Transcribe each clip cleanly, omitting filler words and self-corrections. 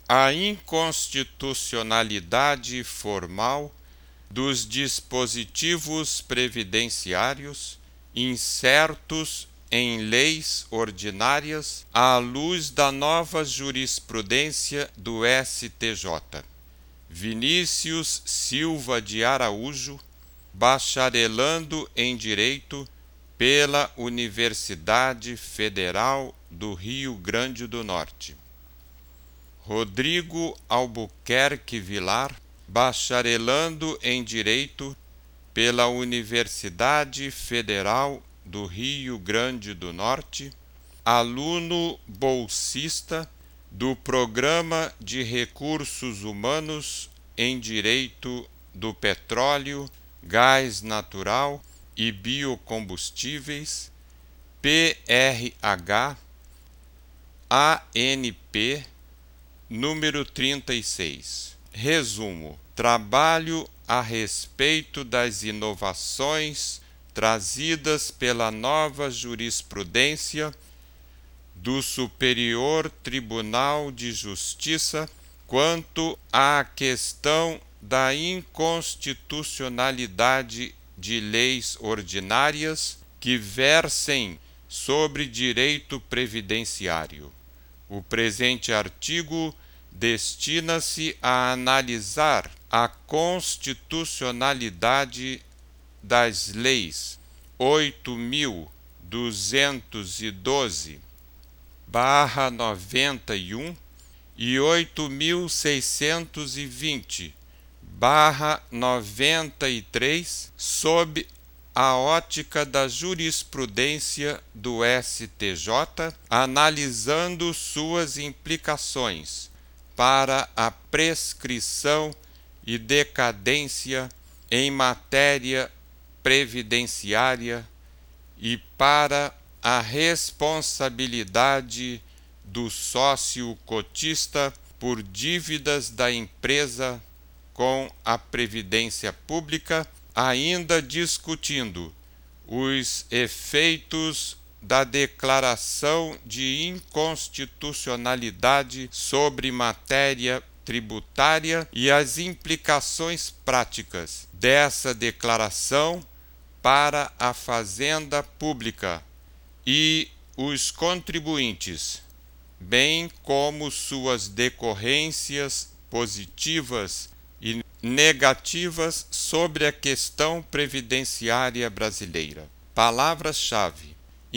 a inconstitucionalidade formal dos dispositivos previdenciários incertos em leis ordinárias à luz da nova jurisprudência do STJ. Vinícius Silva de Araújo, bacharelando em Direito pela Universidade Federal do Rio Grande do Norte. Rodrigo Albuquerque Vilar, bacharelando em Direito pela Universidade Federal do Rio Grande do Norte, aluno bolsista do Programa de Recursos Humanos em Direito do Petróleo, Gás Natural e Biocombustíveis, PRH, ANP, número 36. Resumo: trabalho a respeito das inovações trazidas pela nova jurisprudência do Superior Tribunal de Justiça quanto à questão da inconstitucionalidade de leis ordinárias que versem sobre direito previdenciário. O presente artigo destina-se a analisar a constitucionalidade das leis 8.212/91 e 8.620/93 sob a ótica da jurisprudência do STJ, analisando suas implicações para a prescrição e decadência em matéria previdenciária e para a responsabilidade do sócio cotista por dívidas da empresa com a Previdência Pública, ainda discutindo os efeitos da declaração de inconstitucionalidade sobre matéria tributária e as implicações práticas dessa declaração para a Fazenda Pública e os contribuintes, bem como suas decorrências positivas e negativas sobre a questão previdenciária brasileira. Palavras-chave: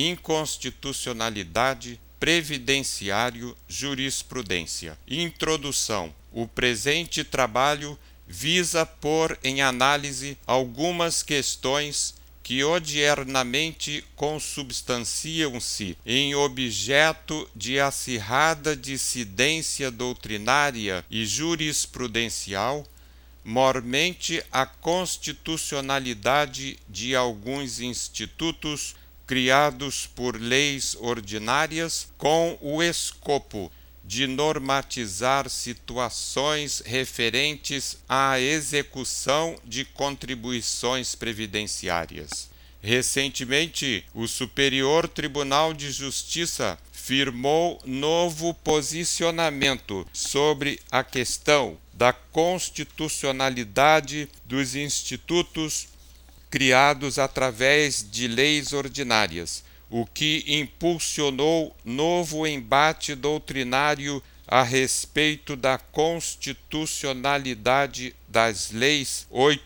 inconstitucionalidade, previdenciário, jurisprudência. Introdução: o presente trabalho visa pôr em análise algumas questões que odiernamente consubstanciam-se em objeto de acirrada dissidência doutrinária e jurisprudencial, mormente a constitucionalidade de alguns institutos criados por leis ordinárias com o escopo de normatizar situações referentes à execução de contribuições previdenciárias. Recentemente, o Superior Tribunal de Justiça firmou novo posicionamento sobre a questão da constitucionalidade dos institutos criados através de leis ordinárias, o que impulsionou novo embate doutrinário a respeito da constitucionalidade das leis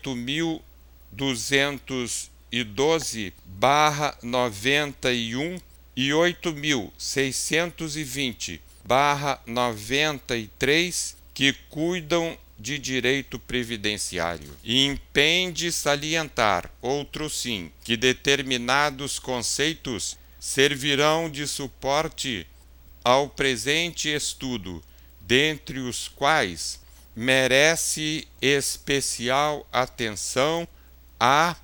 8.212/91 e 8.620/93, que cuidam de direito previdenciário. E impende salientar, outro sim, que determinados conceitos servirão de suporte ao presente estudo, dentre os quais merece especial atenção a